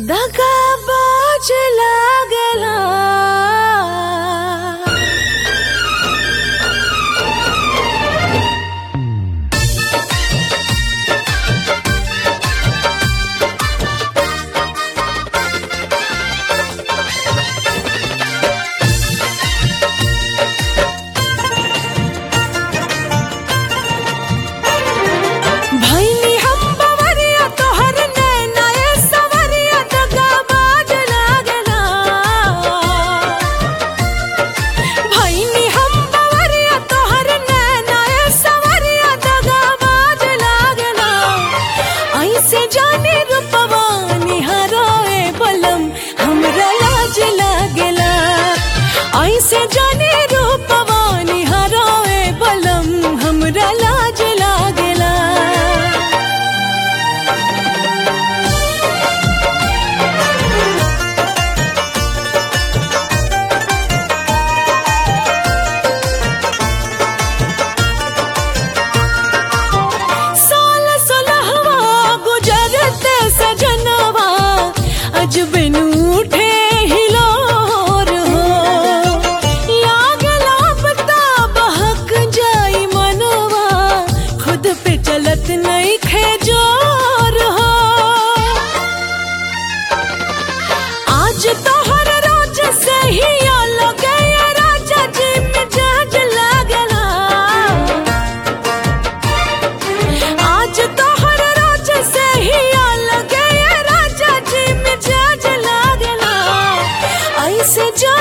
दगाबाज लागला। से जाने रूपवा निहारोए बलम हमरा लाज लागेला। ऐसे जाने रूपवा निहारोए बलम हमरा लाज लागेला। अजबेनु उठे हिलोर हो, लागला पता बहक जाई मनवा, खुद पे चलत नहीं खेजोर हो। आज तोहर रोज से ही लगे राजा जी मिजाज लागला। आज तोहर रोज से ही लगे राजा जी मिजाज लागला। ऐसे